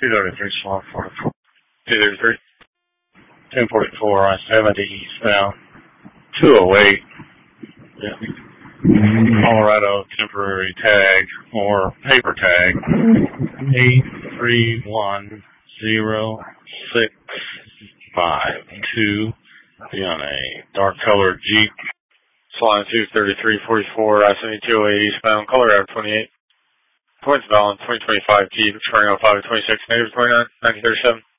233 slot 44. 233. 1044 I-70 eastbound. 208. Yeah. Colorado temporary tag or paper tag 831065. Be on a dark colored Jeep. Flying 23344 I-70 208 eastbound. Colorado 28. Points balance 2025 Jeep expiring 05 26 negative 29 1937.